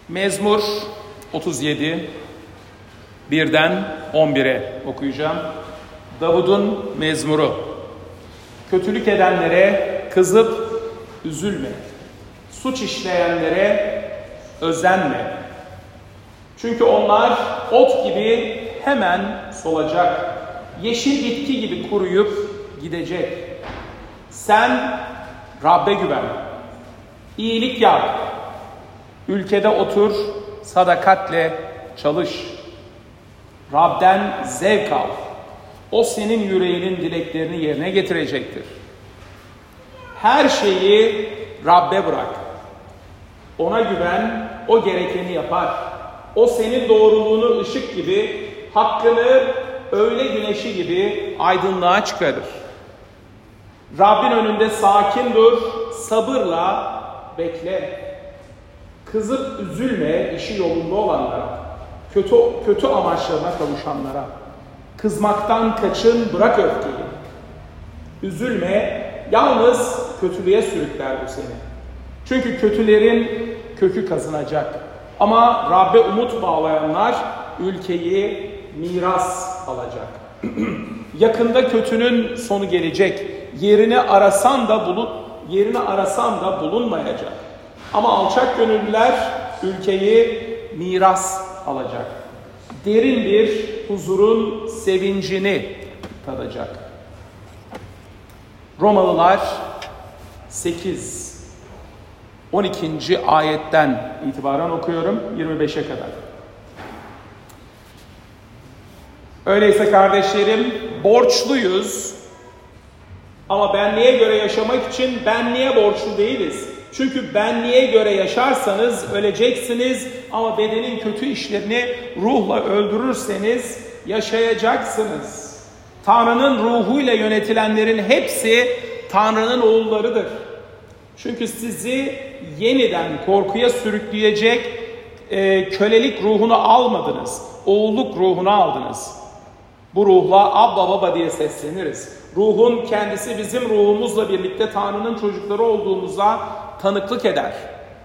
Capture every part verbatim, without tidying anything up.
Mezmur otuz yedi, birden on bire okuyacağım. Davud'un mezmuru. Kötülük edenlere kızıp üzülme. Suç işleyenlere özenme. Çünkü onlar ot gibi hemen solacak. Yeşil bitki gibi kuruyup gidecek. Sen Rabbe güven. İyilik yap. Ülkede otur, sadakatle çalış. Rab'den zevk al. O senin yüreğinin dileklerini yerine getirecektir. Her şeyi Rab'be bırak. Ona güven, o gerekeni yapar. O senin doğruluğunu ışık gibi, hakkını öğle güneşi gibi aydınlığa çıkarır. Rabbin önünde sakin dur, sabırla bekle. Kızıp üzülme işi yolunda olanlara, kötü kötü amaçlarına kavuşanlara. Kızmaktan kaçın, bırak öfkeyi. Üzülme, yalnız kötülüğe sürükler bu seni. Çünkü kötülerin kökü kazınacak. Ama Rabbe umut bağlayanlar ülkeyi miras alacak. Yakında kötünün sonu gelecek. Yerini arasan da bulun, yerini arasan da bulunmayacak. Ama alçak gönüllüler ülkeyi miras alacak. Derin bir huzurun sevincini tadacak. Romalılar sekiz on ikinci ayetten itibaren okuyorum yirmi beşe kadar. Öyleyse kardeşlerim, borçluyuz ama benliğe göre yaşamak için benliğe borçlu değiliz. Çünkü benliğe göre yaşarsanız öleceksiniz ama bedenin kötü işlerini ruhla öldürürseniz yaşayacaksınız. Tanrı'nın ruhuyla yönetilenlerin hepsi Tanrı'nın oğullarıdır. Çünkü sizi yeniden korkuya sürükleyecek e, kölelik ruhunu almadınız. Oğulluk ruhunu aldınız. Bu ruhla Abba Baba diye sesleniriz. Ruhun kendisi bizim ruhumuzla birlikte Tanrı'nın çocukları olduğumuza tanıklık eder.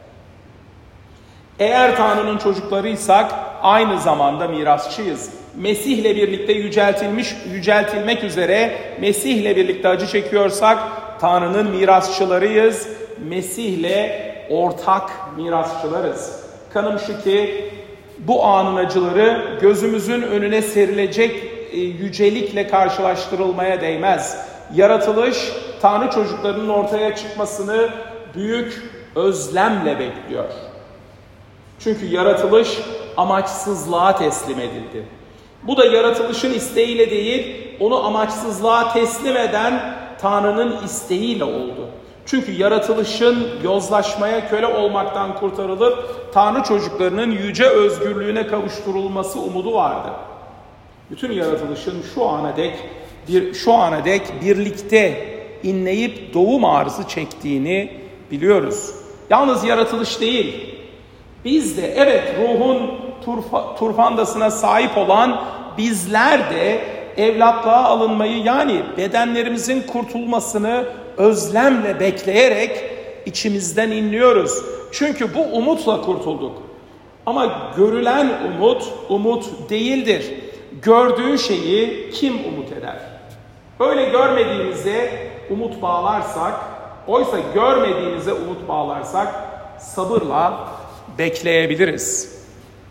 Eğer Tanrı'nın çocuklarıysak aynı zamanda mirasçıyız. Mesih'le birlikte yüceltilmiş, yüceltilmek üzere Mesih'le birlikte acı çekiyorsak Tanrı'nın mirasçılarıyız. Mesih'le ortak mirasçılarız. Kanım şu ki bu anın acıları gözümüzün önüne serilecek e, yücelikle karşılaştırılmaya değmez. Yaratılış Tanrı çocuklarının ortaya çıkmasını büyük özlemle bekliyor. Çünkü yaratılış amaçsızlığa teslim edildi. Bu da yaratılışın isteğiyle değil, onu amaçsızlığa teslim eden Tanrı'nın isteğiyle oldu. Çünkü yaratılışın yozlaşmaya köle olmaktan kurtarılıp Tanrı çocuklarının yüce özgürlüğüne kavuşturulması umudu vardı. Bütün yaratılışın şu ana dek bir şu ana dek birlikte inleyip doğum arızı çektiğini biliyoruz. Yalnız yaratılış değil, biz de evet ruhun turfa, turfandasına sahip olan bizler de evlatlığa alınmayı, yani bedenlerimizin kurtulmasını özlemle bekleyerek içimizden inliyoruz. Çünkü bu umutla kurtulduk. Ama görülen umut, umut değildir. Gördüğü şeyi kim umut eder? Öyle görmediğimize umut bağlarsak, oysa görmediğimize umut bağlarsak sabırla bekleyebiliriz.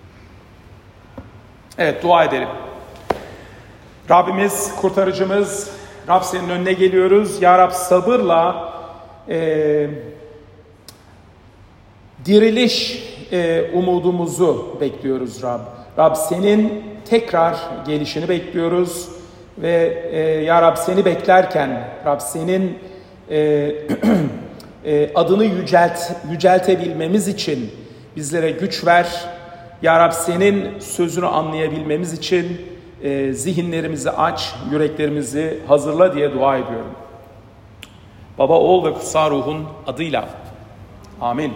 Evet, dua edelim. Rabbimiz, kurtarıcımız, Rab senin önüne geliyoruz. Ya Rab sabırla e, diriliş e, umudumuzu bekliyoruz Rab. Rab senin tekrar gelişini bekliyoruz. Ve e, Ya Rab seni beklerken Rab senin e, e, adını yücelt, yüceltebilmemiz için bizlere güç ver. Ya Rab senin sözünü anlayabilmemiz için e, zihinlerimizi aç, yüreklerimizi hazırla diye dua ediyorum. Baba, Oğul ve Kutsal Ruh'un adıyla. Amin.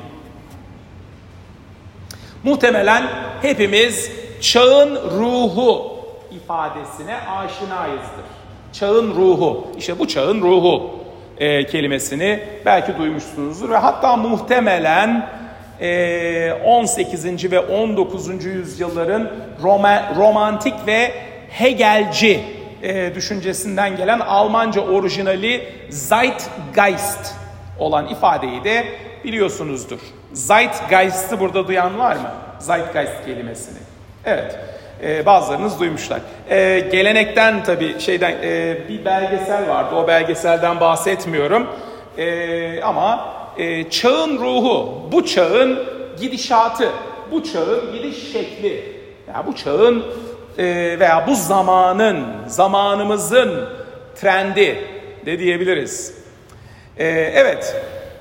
Muhtemelen hepimiz çağın ruhu ifadesine aşinayızdır. Çağın ruhu, işte bu çağın ruhu e, kelimesini belki duymuşsunuzdur ve hatta muhtemelen on sekizinci ve on dokuzuncu yüzyılların Roma, romantik ve Hegelci e, düşüncesinden gelen Almanca orijinali Zeitgeist olan ifadeyi de biliyorsunuzdur. Zeitgeist'i burada duyan var mı? Zeitgeist kelimesini. Evet. Ee, bazılarınız duymuşlar. Ee, gelenekten tabii şeyden e, bir belgesel vardı. O belgeselden bahsetmiyorum. Ee, ama e, çağın ruhu, bu çağın gidişatı, bu çağın gidiş şekli, yani bu çağın e, veya bu zamanın, zamanımızın trendi de diyebiliriz. Ee, evet.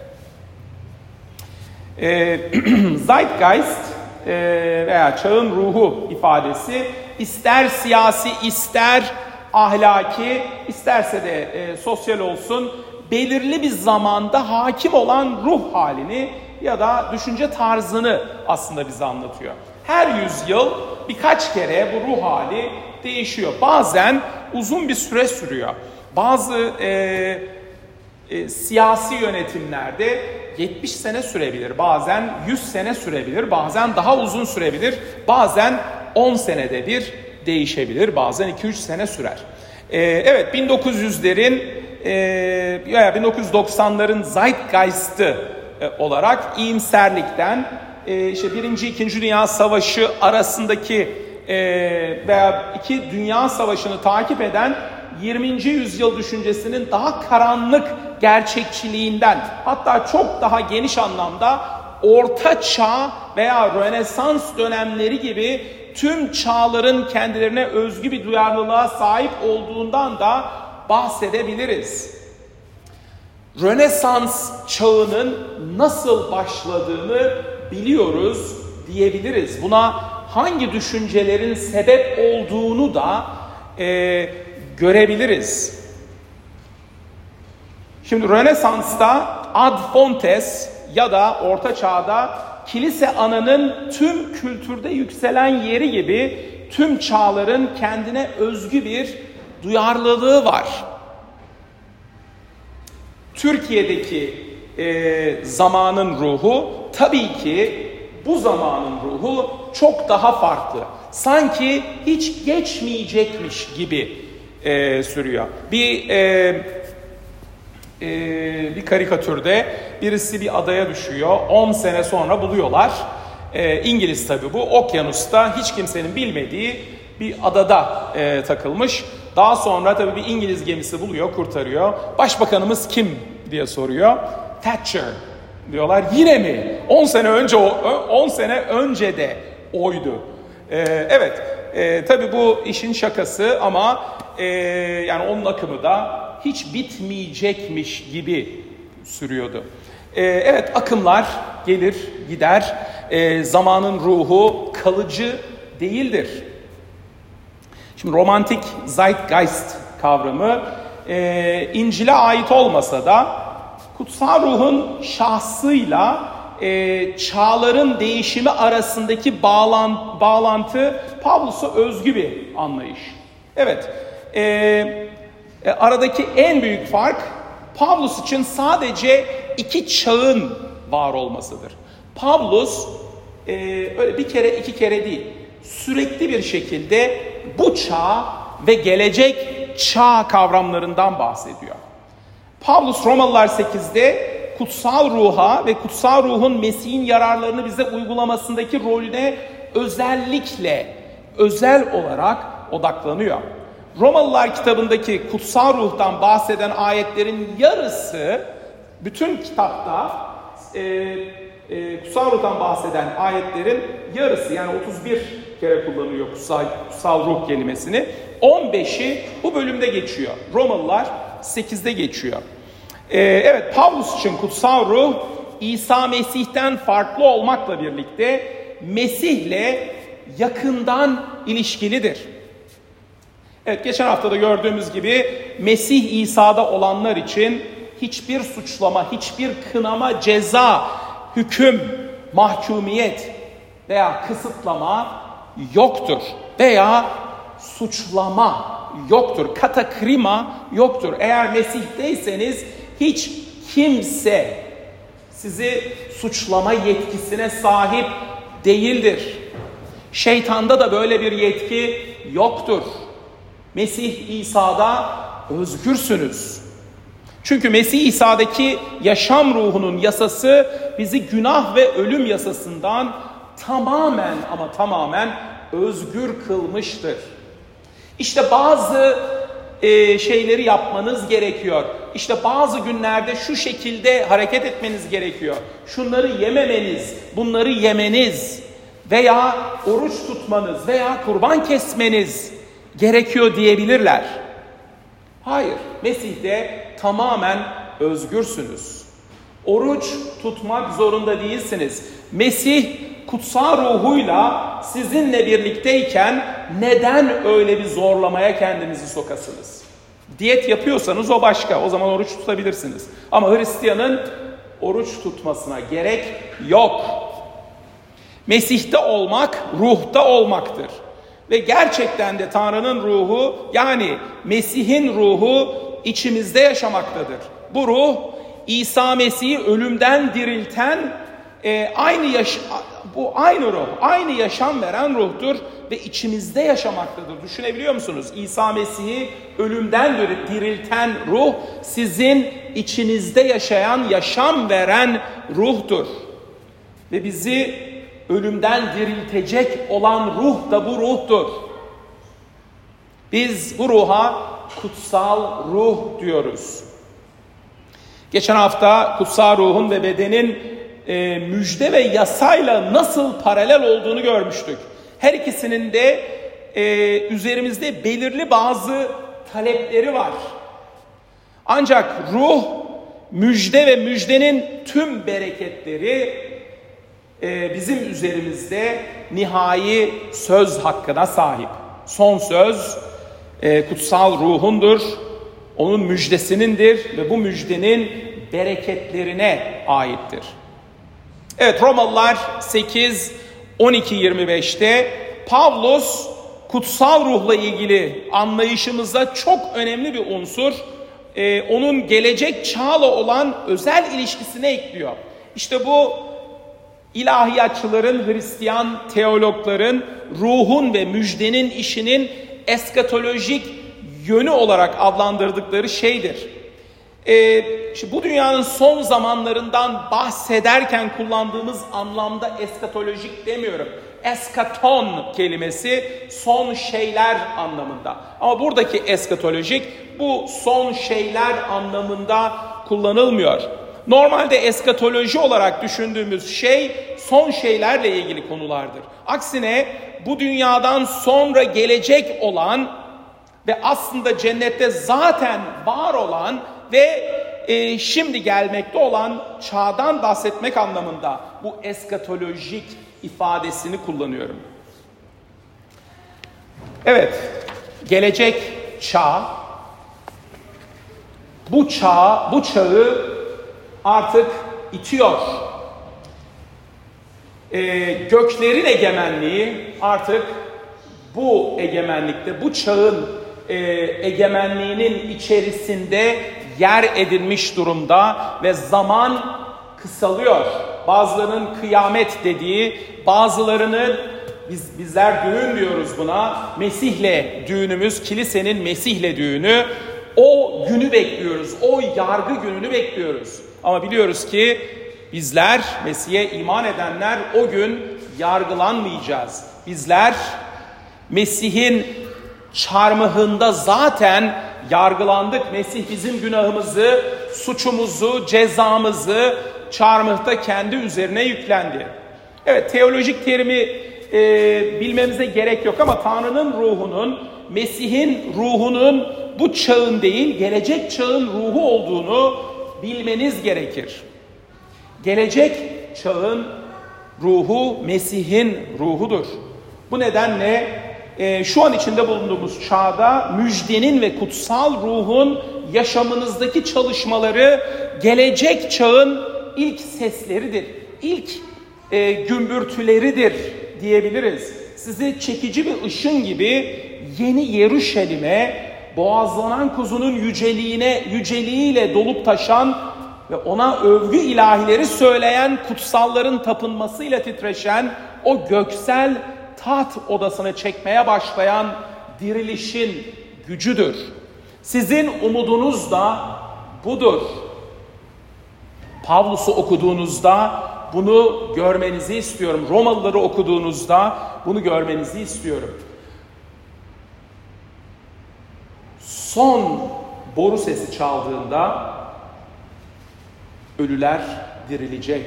Ee, Zeitgeist veya çağın ruhu ifadesi ister siyasi, ister ahlaki, isterse de e, sosyal olsun, belirli bir zamanda hakim olan ruh halini ya da düşünce tarzını aslında bize anlatıyor. Her yüzyıl birkaç kere bu ruh hali değişiyor. Bazen uzun bir süre sürüyor. Bazı e, e, siyasi yönetimlerde yetmiş sene sürebilir, bazen yüz sene sürebilir, bazen daha uzun sürebilir, bazen on senede bir değişebilir, bazen iki üç sene sürer. Ee, evet, bin dokuz yüzlerin e, veya bin dokuz yüz doksanların Zeitgeist'ı e, olarak iyimserlikten, e, işte Birinci, İkinci Dünya Savaşı arasındaki e, veya iki Dünya Savaşı'nı takip eden yirminci yüzyıl düşüncesinin daha karanlık gerçekçiliğinden, hatta çok daha geniş anlamda Orta Çağ veya Rönesans dönemleri gibi tüm çağların kendilerine özgü bir duyarlılığa sahip olduğundan da bahsedebiliriz. Rönesans çağının nasıl başladığını biliyoruz diyebiliriz. Buna hangi düşüncelerin sebep olduğunu da e, görebiliriz. Şimdi Rönesans'ta Ad Fontes ya da Orta Çağ'da kilise ananın tüm kültürde yükselen yeri gibi tüm çağların kendine özgü bir duyarlılığı var. Türkiye'deki e, zamanın ruhu tabii ki bu zamanın ruhu çok daha farklı. Sanki hiç geçmeyecekmiş gibi e, sürüyor. Bir e, e, bir karikatürde birisi bir adaya düşüyor. on sene sonra buluyorlar. E, İngiliz tabii bu. Okyanusta hiç kimsenin bilmediği bir adada e, takılmış. Daha sonra tabii bir İngiliz gemisi buluyor, kurtarıyor. Başbakanımız kim diye soruyor. Thatcher diyorlar. Yine mi? on sene önce on sene önce de oydu. E, evet. E, tabii bu işin şakası ama e, yani onun akımı da hiç bitmeyecekmiş gibi sürüyordu. E, evet, akımlar gelir gider. E, zamanın ruhu kalıcı değildir. Şimdi romantik Zeitgeist kavramı e, İncil'e ait olmasa da kutsal ruhun şahsıyla e, çağların değişimi arasındaki bağlan, bağlantı Pavlus'a özgü bir anlayış. Evet, e, e, aradaki en büyük fark Pavlus için sadece iki çağın var olmasıdır. Pavlus e, öyle bir kere iki kere değil, sürekli bir şekilde bu çağ ve gelecek çağ kavramlarından bahsediyor. Pavlus Romalılar sekizde kutsal ruha ve kutsal ruhun Mesih'in yararlarını bize uygulamasındaki rolüne özellikle, özel olarak odaklanıyor. Romalılar kitabındaki kutsal ruhtan bahseden ayetlerin yarısı, bütün kitapta e, e, kutsal ruhtan bahseden ayetlerin yarısı, yani otuz bir kere kullanıyor kutsal, kutsal ruh kelimesini. on beşi bu bölümde geçiyor. Romalılar sekizde geçiyor. Ee, evet, Pavlus için kutsal ruh İsa Mesih'ten farklı olmakla birlikte Mesih'le yakından ilişkilidir. Evet, geçen hafta da gördüğümüz gibi Mesih İsa'da olanlar için hiçbir suçlama, hiçbir kınama, ceza, hüküm, mahkumiyet veya kısıtlama yoktur. Veya suçlama yoktur. Katakrima yoktur. Eğer Mesih'teyseniz hiç kimse Sizi suçlama yetkisine sahip değildir. Şeytanda da böyle bir yetki yoktur. Mesih İsa'da özgürsünüz. Çünkü Mesih İsa'daki yaşam ruhunun yasası bizi günah ve ölüm yasasından tamamen ama tamamen özgür kılmıştır. İşte bazı e, şeyleri yapmanız gerekiyor. İşte bazı günlerde şu şekilde hareket etmeniz gerekiyor. Şunları yememeniz, bunları yemeniz veya oruç tutmanız veya kurban kesmeniz gerekiyor diyebilirler. Hayır, Mesih'te tamamen özgürsünüz. Oruç tutmak zorunda değilsiniz. Mesih kutsal ruhuyla sizinle birlikteyken neden öyle bir zorlamaya kendinizi sokasınız? Diyet yapıyorsanız o başka, o zaman oruç tutabilirsiniz. Ama Hristiyanın oruç tutmasına gerek yok. Mesih'te olmak, ruhta olmaktır. Ve gerçekten de Tanrı'nın ruhu, yani Mesih'in ruhu içimizde yaşamaktadır. Bu ruh, İsa Mesih'i ölümden dirilten e, aynı yaş bu aynı ruh, aynı yaşam veren ruhtur ve içimizde yaşamaktadır. Düşünebiliyor musunuz? İsa Mesih'i ölümden dirilten ruh, sizin içinizde yaşayan, yaşam veren ruhtur. Ve bizi ölümden diriltecek olan ruh da bu ruhtur. Biz bu ruha kutsal ruh diyoruz. Geçen hafta kutsal ruhun ve bedenin e, müjde ve yasayla nasıl paralel olduğunu görmüştük. Her ikisinin de e, üzerimizde belirli bazı talepleri var. Ancak ruh, müjde ve müjdenin tüm bereketleri e, bizim üzerimizde nihai söz hakkına sahip. Son söz e, kutsal ruhundur. Onun müjdesinindir ve bu müjdenin bereketlerine aittir. Evet, Romalılar sekiz on iki yirmi beşte Pavlos kutsal ruhla ilgili anlayışımızda çok önemli bir unsur, e, onun gelecek çağla olan özel ilişkisine ekliyor. İşte bu ilahiyatçıların, Hristiyan teologların ruhun ve müjdenin işinin eskatolojik yönü olarak adlandırdıkları şeydir. Ee, işte bu dünyanın son zamanlarından bahsederken kullandığımız anlamda eskatolojik demiyorum. Eskaton kelimesi son şeyler anlamında. Ama buradaki eskatolojik bu son şeyler anlamında kullanılmıyor. Normalde eskatoloji olarak düşündüğümüz şey son şeylerle ilgili konulardır. Aksine bu dünyadan sonra gelecek olan ve aslında cennette zaten var olan ve e, şimdi gelmekte olan çağdan bahsetmek anlamında bu eskatolojik ifadesini kullanıyorum. Evet, gelecek çağ, bu çağ, bu çağı artık itiyor. E, göklerin egemenliği artık bu egemenlikte, bu çağın e, egemenliğinin içerisinde yer edilmiş durumda ve zaman kısalıyor. Bazılarının kıyamet dediği, bazılarının biz bizler düğün diyoruz buna. Mesih'le düğünümüz, kilisenin Mesih'le düğünü. O günü bekliyoruz. O yargı gününü bekliyoruz. Ama biliyoruz ki bizler, Mesih'e iman edenler o gün yargılanmayacağız. Bizler Mesih'in çarmıhında zaten yargılandık. Mesih bizim günahımızı, suçumuzu, cezamızı çarmıhta kendi üzerine yüklendi. Evet, teolojik terimi e, bilmemize gerek yok ama Tanrı'nın ruhunun, Mesih'in ruhunun bu çağın değil, gelecek çağın ruhu olduğunu bilmeniz gerekir. Gelecek çağın ruhu Mesih'in ruhudur. Bu nedenle e, şu an içinde bulunduğumuz çağda müjdenin ve kutsal ruhun yaşamınızdaki çalışmaları gelecek çağın ilk sesleridir, ilk e, gümbürtüleridir diyebiliriz. Sizi çekici bir ışın gibi yeni Yeruşalim'e, boğazlanan kuzunun yüceliğine, yüceliğiyle dolup taşan ve ona övgü ilahileri söyleyen kutsalların tapınmasıyla titreşen o göksel taht odasını çekmeye başlayan dirilişin gücüdür. Sizin umudunuz da budur. Pavlus'u okuduğunuzda bunu görmenizi istiyorum. Romalıları okuduğunuzda bunu görmenizi istiyorum. Son boru sesi çaldığında ölüler dirilecek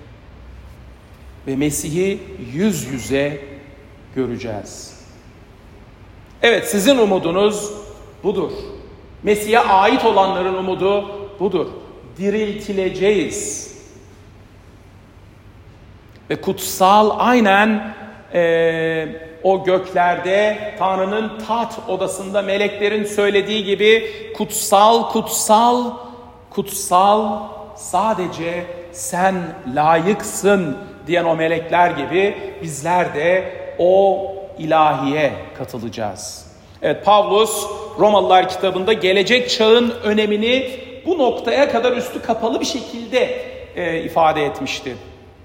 ve Mesih'i yüz yüze göreceğiz. Evet, sizin umudunuz budur. Mesih'e ait olanların umudu budur. Diriltileceğiz. Ve kutsal aynen e, o göklerde Tanrı'nın taht odasında meleklerin söylediği gibi kutsal, kutsal, kutsal sadece sen layıksın diyen o melekler gibi bizler de o ilahiye katılacağız. Evet, Pavlus Romalılar kitabında gelecek çağın önemini bu noktaya kadar üstü kapalı bir şekilde e, ifade etmişti.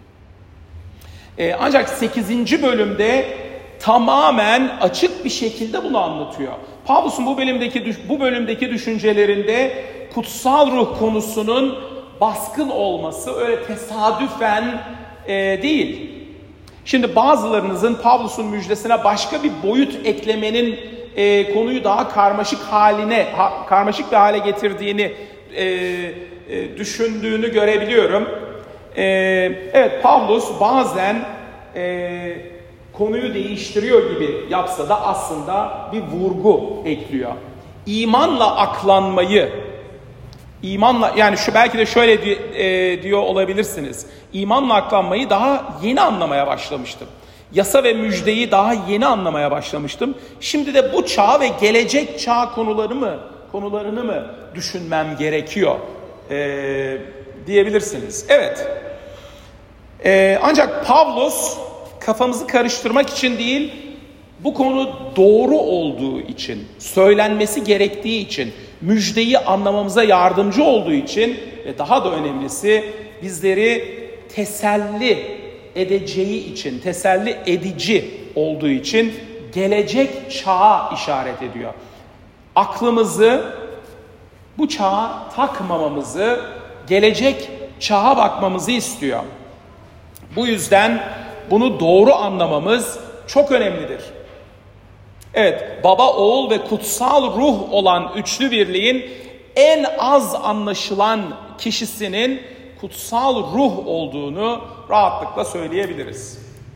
E, ancak sekizinci bölümde tamamen açık bir şekilde bunu anlatıyor. Pavlus'un bu bölümdeki bu bölümdeki düşüncelerinde kutsal ruh konusunun baskın olması öyle tesadüfen e, değil. Şimdi bazılarınızın Pavlus'un müjdesine başka bir boyut eklemenin e, konuyu daha karmaşık haline, ha, karmaşık bir hale getirdiğini e, e, düşündüğünü görebiliyorum. E, evet, Pavlus bazen e, konuyu değiştiriyor gibi yapsa da aslında bir vurgu ekliyor. İmanla aklanmayı, imanla yani şu belki de şöyle di, e, diyor olabilirsiniz. İmanla aklanmayı daha yeni anlamaya başlamıştım. Yasa ve müjdeyi daha yeni anlamaya başlamıştım. Şimdi de bu çağ ve gelecek çağ konuları mı, konularını mı düşünmem gerekiyor e, diyebilirsiniz. Evet. E, ancak Pavlus kafamızı karıştırmak için değil, bu konu doğru olduğu için, söylenmesi gerektiği için, müjdeyi anlamamıza yardımcı olduğu için ve daha da önemlisi bizleri teselli edeceği için, teselli edici olduğu için gelecek çağa işaret ediyor. Aklımızı bu çağa takmamamızı, gelecek çağa bakmamızı istiyor. Bu yüzden bunu doğru anlamamız çok önemlidir. Evet, Baba, Oğul ve Kutsal Ruh olan üçlü birliğin en az anlaşılan kişisinin Kutsal Ruh olduğunu rahatlıkla söyleyebiliriz.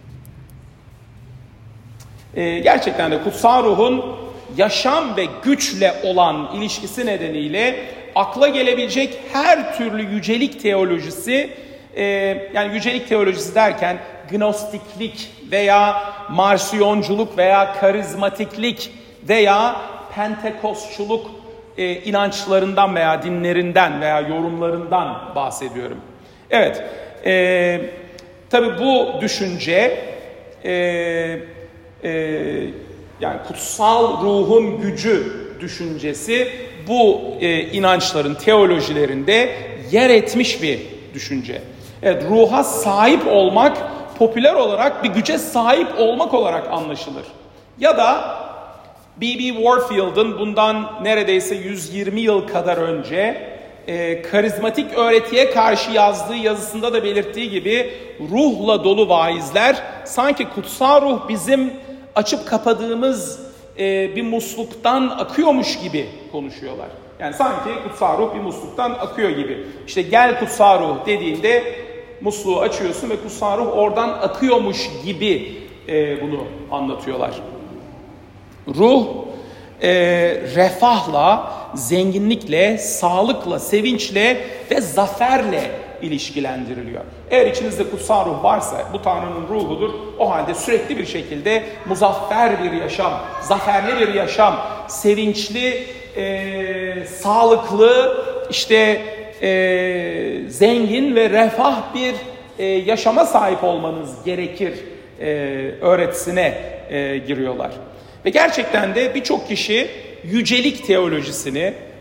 Ee, gerçekten de Kutsal Ruh'un yaşam ve güçle olan ilişkisi nedeniyle akla gelebilecek her türlü yücelik teolojisi, e, yani yücelik teolojisi derken gnostiklik veya marsiyonculuk veya karizmatiklik veya pentekostçuluk e, inançlarından veya dinlerinden veya yorumlarından bahsediyorum. Evet, e, tabii bu düşünce e, e, yani kutsal ruhun gücü düşüncesi bu e, inançların teolojilerinde yer etmiş bir düşünce. Evet, ruha sahip olmak popüler olarak bir güce sahip olmak olarak anlaşılır. Ya da B B Warfield'ın bundan neredeyse yüz yirmi yıl kadar önce e, karizmatik öğretiye karşı yazdığı yazısında da belirttiği gibi ruhla dolu vaizler sanki kutsal ruh bizim açıp kapadığımız e, bir musluktan akıyormuş gibi konuşuyorlar. Yani sanki kutsal ruh bir musluktan akıyor gibi. İşte gel kutsal ruh dediğinde musluğu açıyorsun ve kutsal ruh oradan akıyormuş gibi e, bunu anlatıyorlar. Ruh e, refahla, zenginlikle, sağlıkla, sevinçle ve zaferle ilişkilendiriliyor. Eğer içinizde kutsal ruh varsa, bu Tanrı'nın ruhudur. O halde sürekli bir şekilde muzaffer bir yaşam, zaferli bir yaşam, sevinçli, e, sağlıklı, işte e, zengin ve refah bir e, yaşama sahip olmanız gerekir e, öğretisine e, giriyorlar. Ve gerçekten de birçok kişi yücelik teolojisini,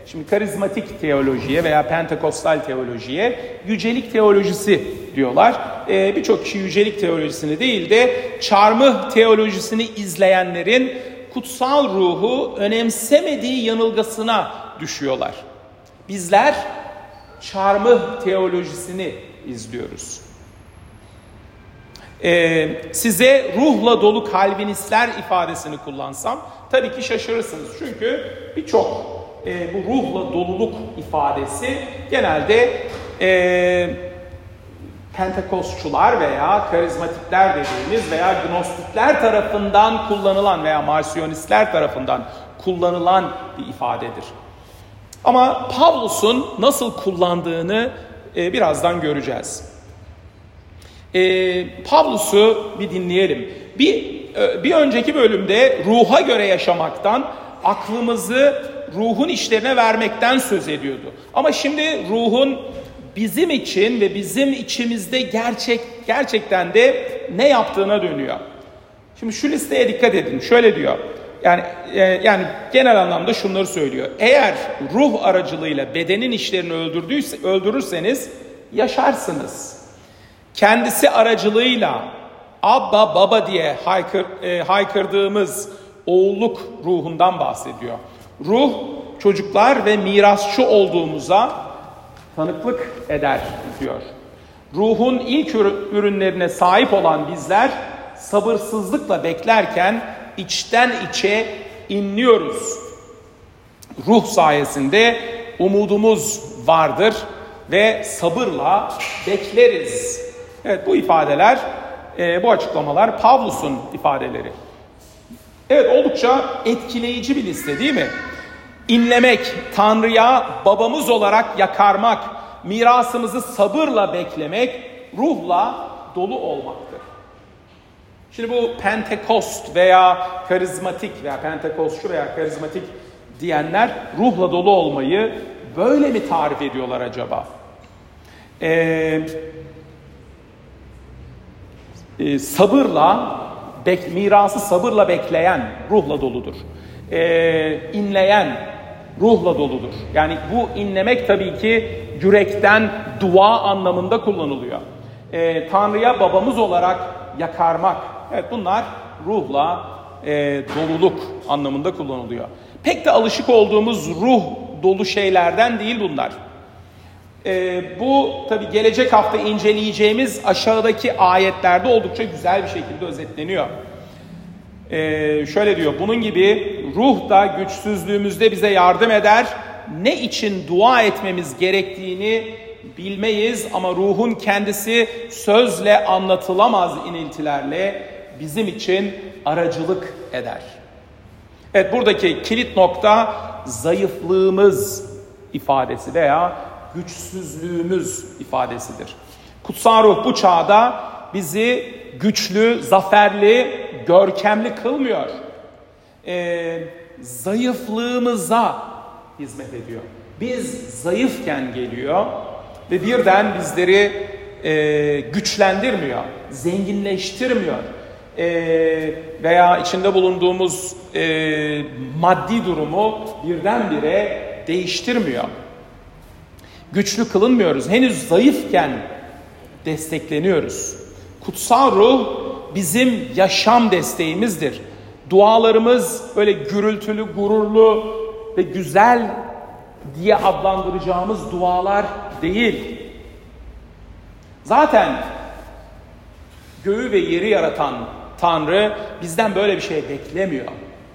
Şimdi karizmatik teolojiye veya pentekostal teolojiye yücelik teolojisi diyorlar. Ee, Birçok kişi yücelik teolojisini değil de çarmıh teolojisini izleyenlerin kutsal ruhu önemsemediği yanılgısına düşüyorlar. Bizler çarmıh teolojisini izliyoruz. Ee, size ruhla dolu Kalvinistler ifadesini kullansam tabii ki şaşırırsınız. Çünkü birçok e, bu ruhla doluluk ifadesi genelde e, Pentekostçular veya karizmatikler dediğimiz veya gnostikler tarafından kullanılan veya Marsiyonistler tarafından kullanılan bir ifadedir. Ama Pavlus'un nasıl kullandığını e, birazdan göreceğiz. E, Pavlus'u bir dinleyelim. Bir, e, bir önceki bölümde ruha göre yaşamaktan, aklımızı ruhun işlerine vermekten söz ediyordu. Ama şimdi ruhun bizim için ve bizim içimizde gerçek gerçekten de ne yaptığına dönüyor. Şimdi şu listeye dikkat edin. Şöyle diyor. Yani e, yani genel anlamda şunları söylüyor. Eğer ruh aracılığıyla bedenin işlerini öldürdüyse öldürürseniz yaşarsınız. Kendisi aracılığıyla Abba Baba diye haykır, e, haykırdığımız oğulluk ruhundan bahsediyor. Ruh çocuklar ve mirasçı olduğumuza tanıklık eder diyor. Ruhun ilk ürünlerine sahip olan bizler sabırsızlıkla beklerken içten içe inliyoruz. Ruh sayesinde umudumuz vardır ve sabırla bekleriz. Evet, bu ifadeler, e, bu açıklamalar Pavlus'un ifadeleri. Evet, oldukça etkileyici bir liste değil mi? İnlemek, Tanrı'ya babamız olarak yakarmak, mirasımızı sabırla beklemek, ruhla dolu olmaktır. Şimdi bu Pentekost veya karizmatik veya Pentekostçu veya karizmatik diyenler ruhla dolu olmayı böyle mi tarif ediyorlar acaba? Ee, e, sabırla, bek, mirası sabırla bekleyen ruhla doludur. Ee, inleyen ruhla doludur. Yani bu inlemek tabii ki yürekten dua anlamında kullanılıyor. Ee, Tanrı'ya babamız olarak yakarmak. Evet, bunlar ruhla e, doluluk anlamında kullanılıyor. Pek de alışık olduğumuz ruh dolu şeylerden değil bunlar. Ee, bu tabii gelecek hafta inceleyeceğimiz aşağıdaki ayetlerde oldukça güzel bir şekilde özetleniyor. Ee, şöyle diyor, bunun gibi ruh da güçsüzlüğümüzde bize yardım eder. Ne için dua etmemiz gerektiğini bilmeyiz ama ruhun kendisi sözle anlatılamaz iniltilerle bizim için aracılık eder. Evet, buradaki kilit nokta zayıflığımız ifadesi veya güçsüzlüğümüz ifadesidir. Kutsal ruh bu çağda bizi güçlü, zaferli, görkemli kılmıyor. Ee, zayıflığımıza hizmet ediyor. Biz zayıfken geliyor ve birden bizleri e, güçlendirmiyor, zenginleştirmiyor. E, veya içinde bulunduğumuz e, maddi durumu birdenbire değiştirmiyor. Güçlü kılınmıyoruz. Henüz zayıfken destekleniyoruz. Kutsal ruh bizim yaşam desteğimizdir. Dualarımız öyle gürültülü, gururlu ve güzel diye adlandıracağımız dualar değil. Zaten göğü ve yeri yaratan Tanrı bizden böyle bir şey beklemiyor.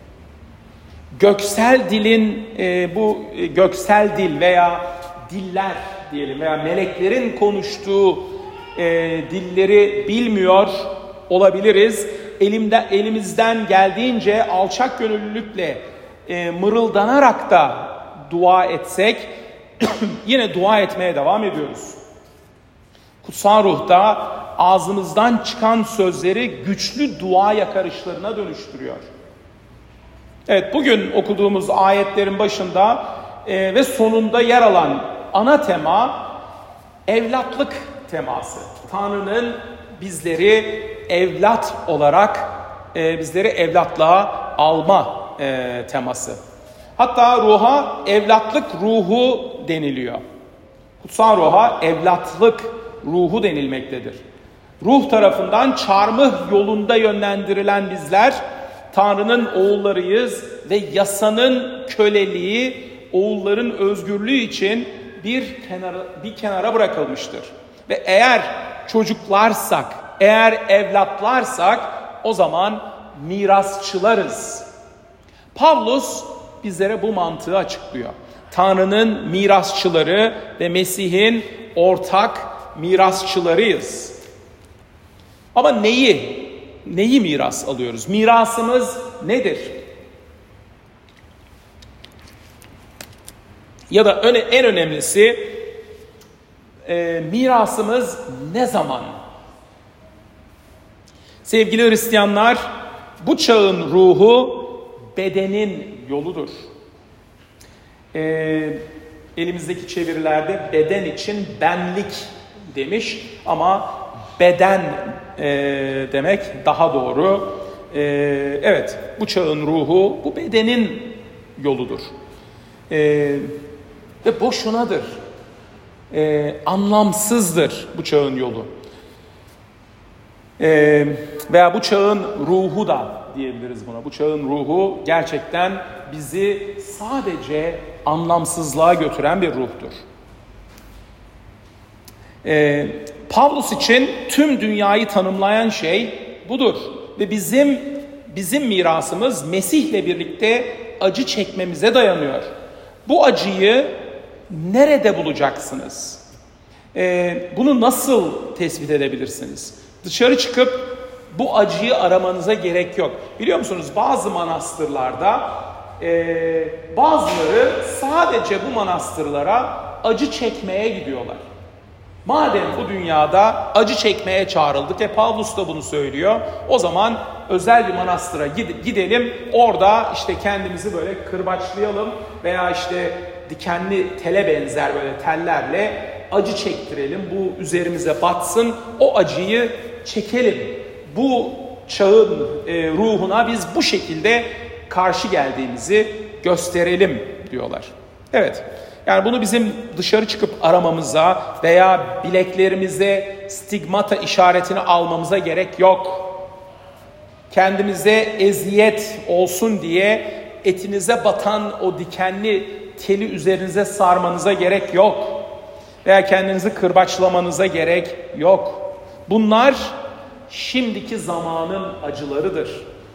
Göksel dilin e, bu e, göksel dil veya diller diyelim veya meleklerin konuştuğu e, dilleri bilmiyor olabiliriz. Elimde, elimizden geldiğince alçak gönüllülükle e, mırıldanarak da dua etsek yine dua etmeye devam ediyoruz. Kutsal ruh da ağzımızdan çıkan sözleri güçlü dua yakarışlarına dönüştürüyor. Evet, bugün okuduğumuz ayetlerin başında e, ve sonunda yer alan ana tema evlatlık teması. Tanrı'nın bizleri evlat olarak e, bizleri evlatlığa alma e, teması. Hatta ruha evlatlık ruhu deniliyor. Kutsal ruha evlatlık ruhu denilmektedir. Ruh tarafından çarmıh yolunda yönlendirilen bizler Tanrı'nın oğullarıyız ve yasanın köleliği, oğulların özgürlüğü için bir kenara, bir kenara bırakılmıştır. Ve eğer çocuklarsak, eğer evlatlarsak o zaman mirasçılarız. Pavlus bizlere bu mantığı açıklıyor. Tanrı'nın mirasçıları ve Mesih'in ortak mirasçılarıyız. Ama neyi, neyi miras alıyoruz? Mirasımız nedir? Ya da öne, en önemlisi e, mirasımız ne zaman? Sevgili Hristiyanlar, bu çağın ruhu bedenin yoludur. E, elimizdeki çevirilerde beden için benlik demiş ama beden e, demek daha doğru. E, evet, bu çağın ruhu bu bedenin yoludur. E, ve boşunadır. E, anlamsızdır bu çağın yolu. E, veya bu çağın ruhu da diyebiliriz buna. Bu çağın ruhu gerçekten bizi sadece anlamsızlığa götüren bir ruhtur. Ee, Pavlus için tüm dünyayı tanımlayan şey budur. Ve bizim bizim mirasımız Mesih'le birlikte acı çekmemize dayanıyor. Bu acıyı nerede bulacaksınız? Ee, bunu nasıl tespit edebilirsiniz? Dışarı çıkıp bu acıyı aramanıza gerek yok. Biliyor musunuz, bazı manastırlarda e, bazıları sadece bu manastırlara acı çekmeye gidiyorlar. Madem bu dünyada acı çekmeye çağrıldık, ve Pavlus da bunu söylüyor, o zaman özel bir manastıra gidelim, orada işte kendimizi böyle kırbaçlayalım veya işte dikenli tele benzer böyle tellerle acı çektirelim, bu üzerimize batsın, o acıyı çekelim. Bu çağın e, ruhuna biz bu şekilde karşı geldiğimizi gösterelim diyorlar. Evet, yani bunu bizim dışarı çıkıp aramamıza veya bileklerimize stigmata işaretini almamıza gerek yok. Kendimize eziyet olsun diye etinize batan o dikenli teli üzerinize sarmanıza gerek yok. Veya kendinizi kırbaçlamanıza gerek yok. Bunlar şimdiki zamanın acılarıdır.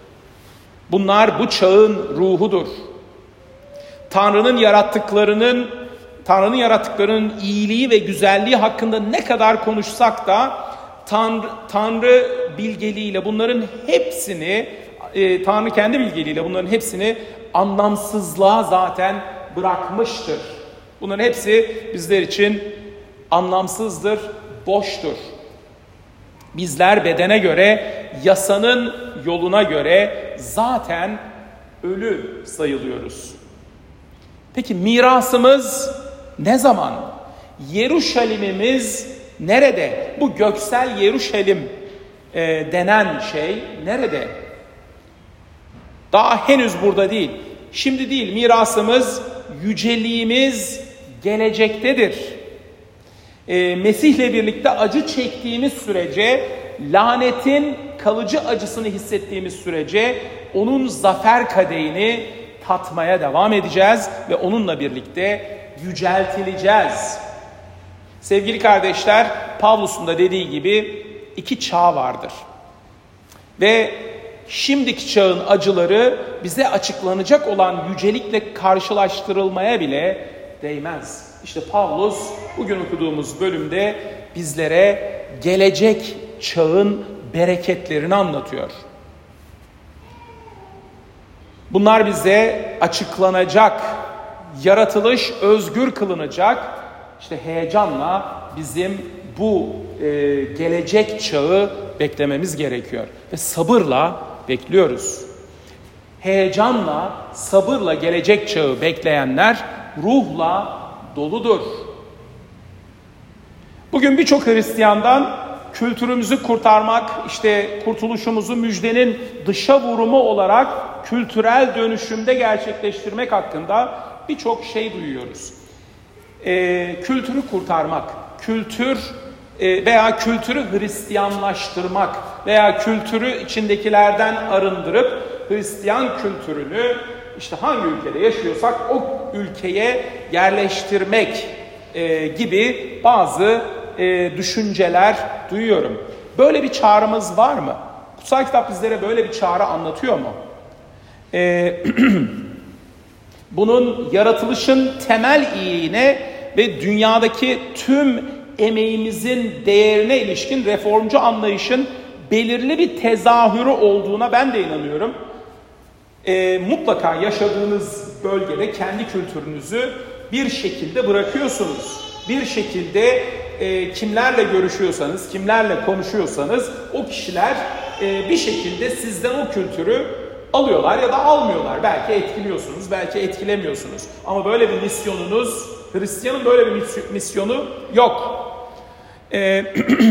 Bunlar bu çağın ruhudur. Tanrı'nın yarattıklarının, Tanrı'nın yarattıklarının iyiliği ve güzelliği hakkında ne kadar konuşsak da Tanrı, Tanrı bilgeliğiyle bunların hepsini, e, Tanrı kendi bilgeliğiyle bunların hepsini anlamsızlığa zaten bırakmıştır. Bunların hepsi bizler için anlamsızdır, boştur. Bizler bedene göre, yasanın yoluna göre zaten ölü sayılıyoruz. Peki mirasımız ne zaman? Yeruşalimimiz nerede? Bu göksel Yeruşalim e, denen şey nerede? Daha henüz burada değil. Şimdi değil, mirasımız, yüceliğimiz gelecektedir. E, Mesih'le birlikte acı çektiğimiz sürece, lanetin kalıcı acısını hissettiğimiz sürece onun zafer kadehini tatmaya devam edeceğiz ve onunla birlikte yüceltileceğiz. Sevgili kardeşler, Pavlus'un da dediği gibi iki çağ vardır. Ve şimdiki çağın acıları bize açıklanacak olan yücelikle karşılaştırılmaya bile değmez. İşte Pavlus bugün okuduğumuz bölümde bizlere gelecek çağın bereketlerini anlatıyor. Bunlar bize açıklanacak, yaratılış özgür kılınacak. İşte heyecanla bizim bu e, gelecek çağı beklememiz gerekiyor. Ve sabırla bekliyoruz. Heyecanla, sabırla gelecek çağı bekleyenler ruhla doludur. Bugün birçok Hristiyandan kültürümüzü kurtarmak, işte kurtuluşumuzu müjdenin dışa vurumu olarak kültürel dönüşümde gerçekleştirmek hakkında birçok şey duyuyoruz. Ee, kültürü kurtarmak, kültür e, veya kültürü Hristiyanlaştırmak veya kültürü içindekilerden arındırıp Hristiyan kültürünü işte hangi ülkede yaşıyorsak o ülkeye yerleştirmek e, gibi bazı e, düşünceler duyuyorum. Böyle bir çağrımız var mı? Kutsal kitap bizlere böyle bir çağrı anlatıyor mu? E, bunun yaratılışın temel iyiliğine ve dünyadaki tüm emeğimizin değerine ilişkin reformcu anlayışın belirli bir tezahürü olduğuna ben de inanıyorum. E, mutlaka yaşadığınız bölgede kendi kültürünüzü bir şekilde bırakıyorsunuz. Bir şekilde e, kimlerle görüşüyorsanız, kimlerle konuşuyorsanız o kişiler e, bir şekilde sizden o kültürü alıyorlar ya da almıyorlar. Belki etkiliyorsunuz, belki etkilemiyorsunuz. Ama böyle bir misyonunuz, Hristiyanın böyle bir misyonu yok. E,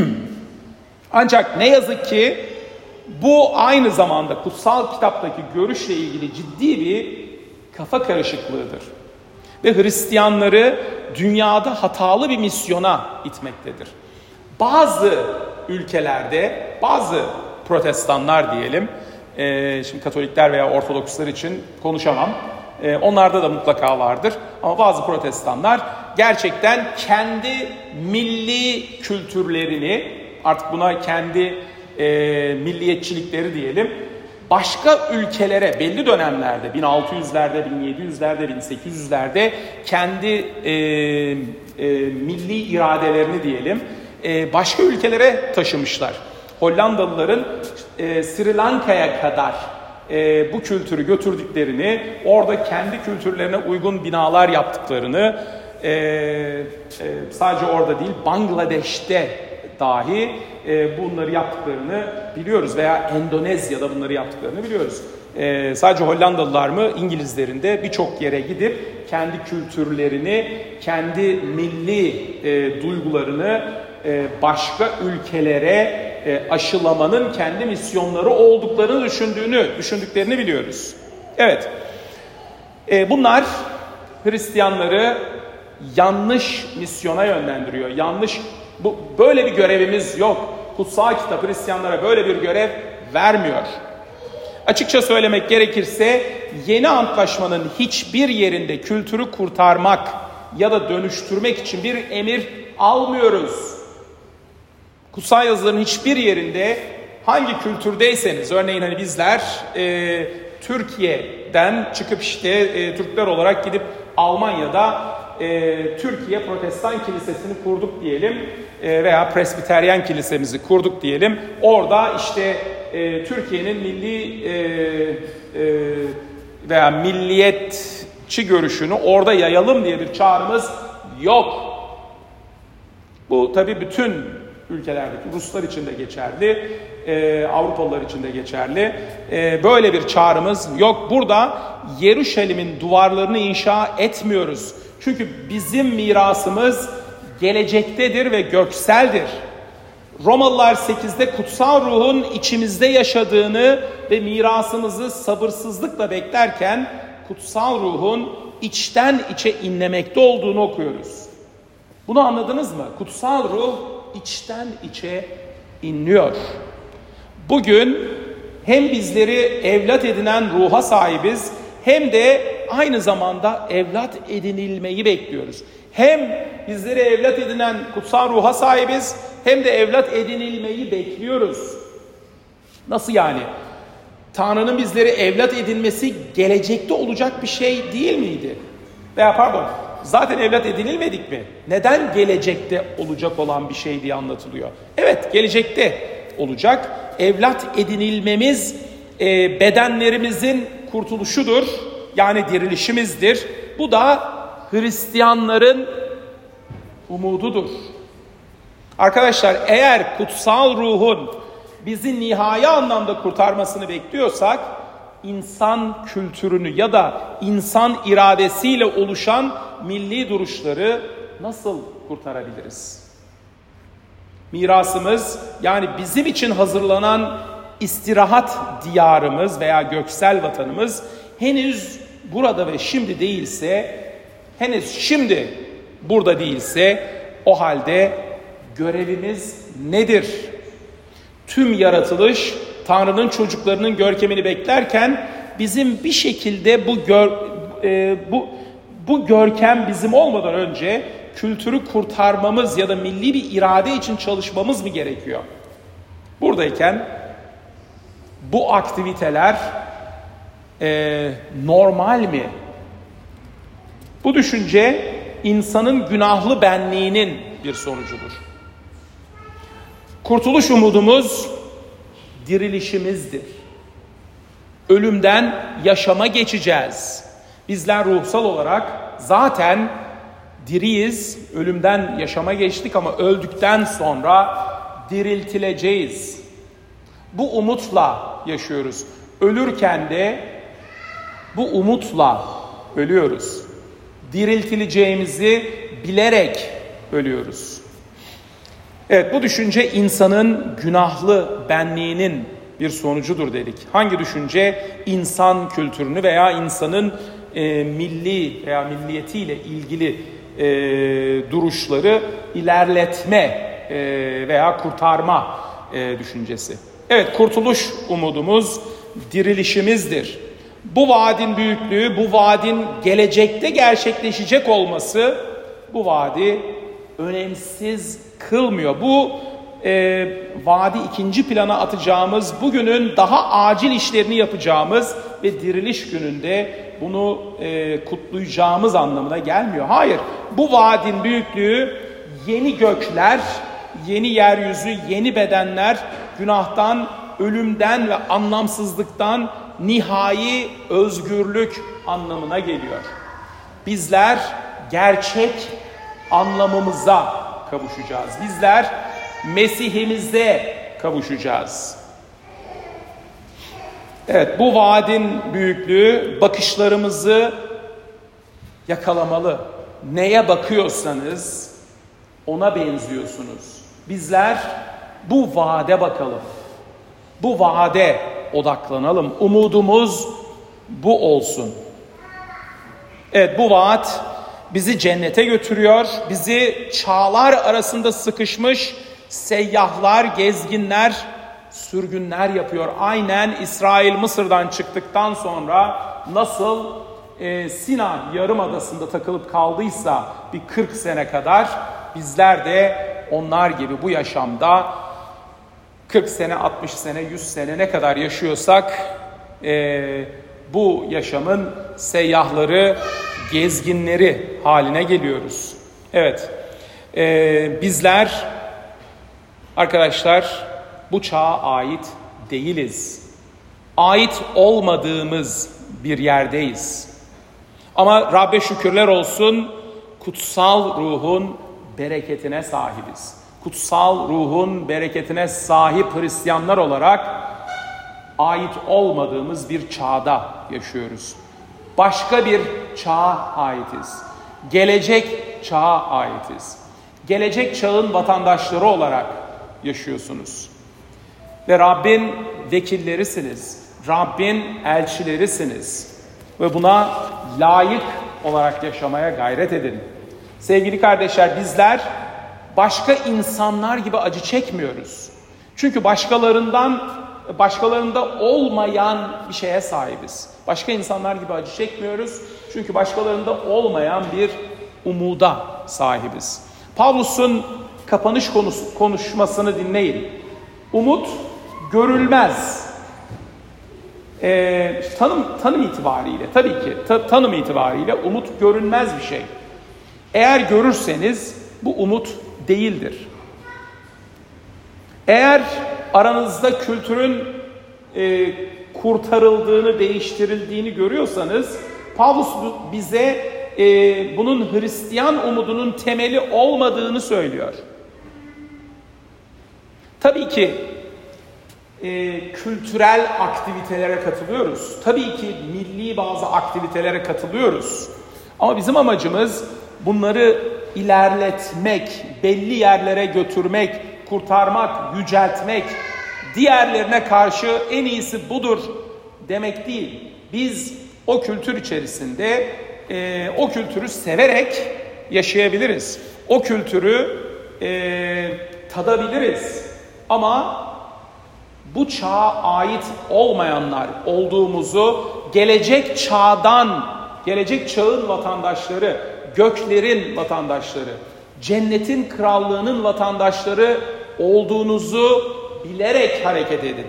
ancak ne yazık ki bu aynı zamanda kutsal kitaptaki görüşle ilgili ciddi bir kafa karışıklığıdır. Ve Hristiyanları dünyada hatalı bir misyona itmektedir. Bazı ülkelerde, bazı protestanlar diyelim, e, şimdi Katolikler veya Ortodokslar için konuşamam, e, onlarda da mutlaka vardır. Ama bazı protestanlar gerçekten kendi milli kültürlerini, artık buna kendi e, milliyetçilikleri diyelim, başka ülkelere belli dönemlerde bin altı yüzlerde, bin yedi yüzlerde, bin sekiz yüzlerde kendi e, e, milli iradelerini diyelim e, başka ülkelere taşımışlar. Hollandalıların e, Sri Lanka'ya kadar e, bu kültürü götürdüklerini, orada kendi kültürlerine uygun binalar yaptıklarını, e, e, sadece orada değil Bangladeş'te dahi e, bunları yaptıklarını biliyoruz veya Endonezya'da bunları yaptıklarını biliyoruz. E, sadece Hollandalılar mı? İngilizlerin de birçok yere gidip kendi kültürlerini, kendi milli e, duygularını e, başka ülkelere e, aşılamanın kendi misyonları olduklarını düşündüğünü, düşündüklerini biliyoruz. Evet, e, bunlar Hristiyanları yanlış misyona yönlendiriyor. Yanlış, bu böyle bir görevimiz yok. Kutsal kitap Hristiyanlara böyle bir görev vermiyor. Açıkça söylemek gerekirse yeni antlaşmanın hiçbir yerinde kültürü kurtarmak ya da dönüştürmek için bir emir almıyoruz. Kutsal yazıların hiçbir yerinde hangi kültürdeyseniz, örneğin hani bizler e, Türkiye'den çıkıp işte e, Türkler olarak gidip Almanya'da e, Türkiye Protestan Kilisesi'ni kurduk diyelim e, veya Presbiteryen Kilisemizi kurduk diyelim. Orada işte e, Türkiye'nin milli e, e, veya milliyetçi görüşünü orada yayalım diye bir çağrımız yok. Bu tabii bütün ülkelerdeki Ruslar için de geçerli, e, Avrupalılar için de geçerli. E, böyle bir çağrımız yok. Burada Yeruşalim'in duvarlarını inşa etmiyoruz. Çünkü bizim mirasımız gelecektedir ve gökseldir. Romalılar sekizde kutsal ruhun içimizde yaşadığını ve mirasımızı sabırsızlıkla beklerken kutsal ruhun içten içe inlemekte olduğunu okuyoruz. Bunu anladınız mı? Kutsal ruh içten içe inliyor. Bugün hem bizleri evlat edinen ruha sahibiz, hem de aynı zamanda evlat edinilmeyi bekliyoruz. Hem bizleri evlat edinen kutsal ruha sahibiz, hem de evlat edinilmeyi bekliyoruz. Nasıl yani? Tanrı'nın bizleri evlat edinmesi gelecekte olacak bir şey değil miydi? Veya pardon, zaten evlat edinilmedik mi? Neden gelecekte olacak olan bir şey diye anlatılıyor? Evet, gelecekte olacak. Evlat edinilmemiz e, bedenlerimizin kurtuluşudur. Yani dirilişimizdir. Bu da Hristiyanların umududur. Arkadaşlar, eğer kutsal ruhun bizi nihai anlamda kurtarmasını bekliyorsak, insan kültürünü ya da insan iradesiyle oluşan milli duruşları nasıl kurtarabiliriz? Mirasımız, yani bizim için hazırlanan istirahat diyarımız veya göksel vatanımız henüz burada ve şimdi değilse, henüz şimdi burada değilse, o halde görevimiz nedir? Tüm yaratılış Tanrı'nın çocuklarının görkemini beklerken bizim bir şekilde bu gör, e, bu bu görkem bizim olmadan önce kültürü kurtarmamız ya da milli bir irade için çalışmamız mı gerekiyor? Buradayken bu aktiviteler e, normal mi? Bu düşünce insanın günahlı benliğinin bir sonucudur. Kurtuluş umudumuz dirilişimizdir. Ölümden yaşama geçeceğiz. Bizler ruhsal olarak zaten diriyiz, ölümden yaşama geçtik ama öldükten sonra diriltileceğiz. Bu umutla yaşıyoruz. Ölürken de bu umutla ölüyoruz. Diriltileceğimizi bilerek ölüyoruz. Evet, bu düşünce insanın günahlı benliğinin bir sonucudur dedik. Hangi düşünce? İnsan kültürünü veya insanın e, milli veya milliyetiyle ilgili e, duruşları ilerletme e, veya kurtarma e, düşüncesi. Evet, kurtuluş umudumuz dirilişimizdir. Bu vaadin büyüklüğü, bu vaadin gelecekte gerçekleşecek olması bu vaadi önemsiz kılmıyor. Bu e, vaadi ikinci plana atacağımız, bugünün daha acil işlerini yapacağımız ve diriliş gününde bunu e, kutlayacağımız anlamına gelmiyor. Hayır, bu vaadin büyüklüğü yeni gökler, yeni yeryüzü, yeni bedenler, günahtan, ölümden ve anlamsızlıktan nihai özgürlük anlamına geliyor. Bizler gerçek anlamımıza kavuşacağız. Bizler Mesih'imize kavuşacağız. Evet, bu vaadin büyüklüğü bakışlarımızı yakalamalı. Neye bakıyorsanız ona benziyorsunuz. Bizler bu vaade bakalım. Bu vaade odaklanalım. Umudumuz bu olsun. Evet, bu vaat bizi cennete götürüyor. Bizi çağlar arasında sıkışmış seyyahlar, gezginler, sürgünler yapıyor. Aynen İsrail Mısır'dan çıktıktan sonra nasıl e, Sina Yarımadası'nda takılıp kaldıysa bir kırk sene kadar, bizler de onlar gibi bu yaşamda kırk sene, altmış sene, yüz sene ne kadar yaşıyorsak e, bu yaşamın seyyahları, gezginleri haline geliyoruz. Evet, e, bizler arkadaşlar bu çağa ait değiliz. Ait olmadığımız bir yerdeyiz. Ama Rabbe şükürler olsun, kutsal ruhun bereketine sahibiz. Kutsal ruhun bereketine sahip Hristiyanlar olarak ait olmadığımız bir çağda yaşıyoruz. Başka bir çağa aitiz. Gelecek çağa aitiz. Gelecek çağın vatandaşları olarak yaşıyorsunuz. Ve Rabbin vekillerisiniz. Rabbin elçilerisiniz. Ve buna layık olarak yaşamaya gayret edin. Sevgili kardeşler, bizler başka insanlar gibi acı çekmiyoruz. Çünkü başkalarından, başkalarında olmayan bir şeye sahibiz. Başka insanlar gibi acı çekmiyoruz. Çünkü başkalarında olmayan bir umuda sahibiz. Pavlus'un kapanış konusu, konuşmasını dinleyin. Umut görülmez. Ee, tanım, tanım itibariyle, tabii ki ta, tanım itibariyle umut görünmez bir şey. Eğer görürseniz bu umut değildir. Eğer aranızda kültürün e, kurtarıldığını, değiştirildiğini görüyorsanız, Pavlus bize e, bunun Hristiyan umudunun temeli olmadığını söylüyor. Tabii ki e, kültürel aktivitelere katılıyoruz. Tabii ki milli bazı aktivitelere katılıyoruz. Ama bizim amacımız bunları ilerletmek, belli yerlere götürmek, kurtarmak, yüceltmek, diğerlerine karşı en iyisi budur demek değil. Biz o kültür içerisinde e, o kültürü severek yaşayabiliriz. O kültürü e, tadabiliriz. Ama bu çağa ait olmayanlar olduğumuzu gelecek çağdan, gelecek çağın vatandaşları, göklerin vatandaşları, cennetin krallığının vatandaşları olduğunuzu bilerek hareket edin.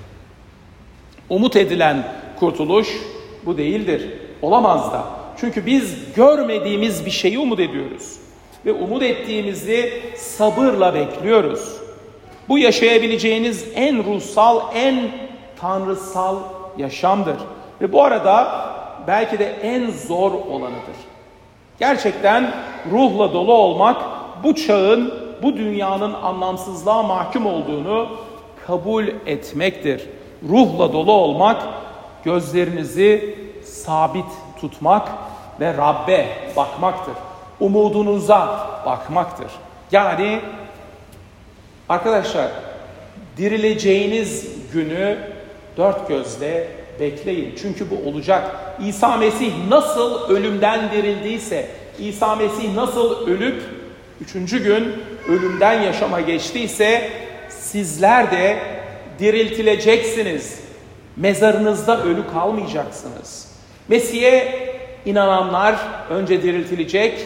Umut edilen kurtuluş bu değildir. Olamaz da. Çünkü biz görmediğimiz bir şeyi umut ediyoruz. Ve umut ettiğimizi sabırla bekliyoruz. Bu yaşayabileceğiniz en ruhsal, en tanrısal yaşamdır. Ve bu arada belki de en zor olanıdır. Gerçekten ruhla dolu olmak, bu çağın, bu dünyanın anlamsızlığa mahkum olduğunu kabul etmektir. Ruhla dolu olmak, gözlerinizi sabit tutmak ve Rabbe bakmaktır. Umudunuza bakmaktır. Yani arkadaşlar, dirileceğiniz günü dört gözle bekleyin. Çünkü bu olacak. İsa Mesih nasıl ölümden dirildiyse, İsa Mesih nasıl ölüp üçüncü gün ölümden yaşama geçtiyse, sizler de diriltileceksiniz. Mezarınızda ölü kalmayacaksınız. Mesih'e inananlar önce diriltilecek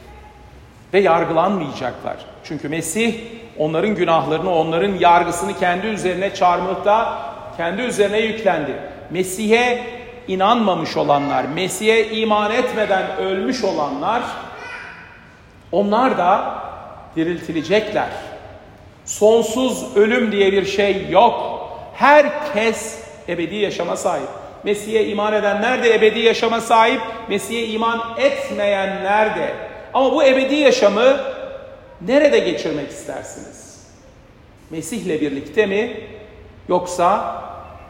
ve yargılanmayacaklar. Çünkü Mesih onların günahlarını, onların yargısını kendi üzerine çarmıhta, kendi üzerine yüklendi. Mesih'e inanmamış olanlar, Mesih'e iman etmeden ölmüş olanlar, onlar da diriltilecekler. Sonsuz ölüm diye bir şey yok. Herkes ebedi yaşama sahip. Mesih'e iman edenler de ebedi yaşama sahip, Mesih'e iman etmeyenler de. Ama bu ebedi yaşamı nerede geçirmek istersiniz? Mesih'le birlikte mi? Yoksa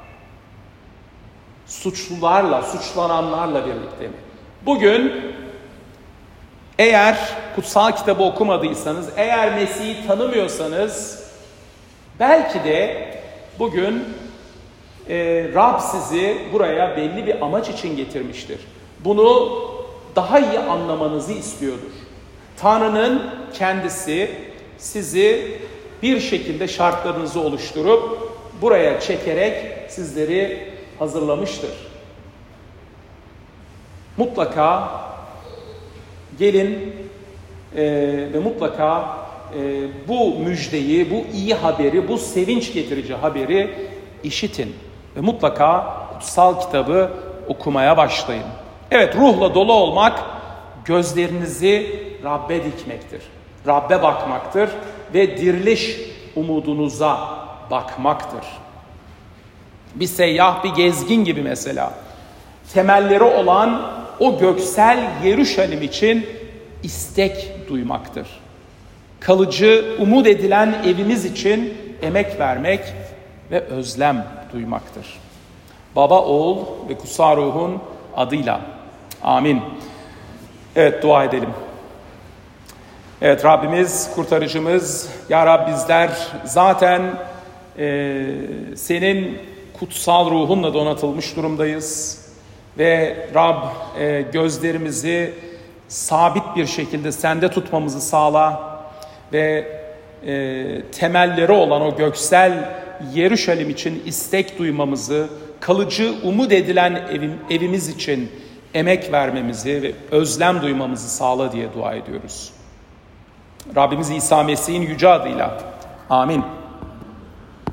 suçlularla, suçlananlarla birlikte mi? Bugün eğer kutsal kitabı okumadıysanız, eğer Mesih'i tanımıyorsanız, belki de bugün e, Rab sizi buraya belli bir amaç için getirmiştir. Bunu daha iyi anlamanızı istiyordur. Tanrı'nın kendisi sizi bir şekilde şartlarınızı oluşturup buraya çekerek sizleri hazırlamıştır. Mutlaka gelin e, ve mutlaka e, bu müjdeyi, bu iyi haberi, bu sevinç getirici haberi işitin. Ve mutlaka kutsal kitabı okumaya başlayın. Evet, ruhla dolu olmak, gözlerinizi Rabbe dikmektir. Rabbe bakmaktır ve diriliş umudunuza bakmaktır. Bir seyyah, bir gezgin gibi mesela. Temelleri olan o göksel Yeruşalim için istek duymaktır. Kalıcı, umut edilen evimiz için emek vermek ve özlem duymaktır. Baba, Oğul ve Kutsal Ruh'un adıyla. Amin. Evet, dua edelim. Evet, Rabbimiz, kurtarıcımız, Ya Rab, bizler zaten e, senin kutsal ruhunla donatılmış durumdayız. Ve Rab, e, gözlerimizi sabit bir şekilde sende tutmamızı sağla ve e, temelleri olan o göksel Yeruşalim için istek duymamızı, kalıcı umut edilen evim, evimiz için emek vermemizi ve özlem duymamızı sağla diye dua ediyoruz. Rabbimiz İsa Mesih'in yüce adıyla. Amin.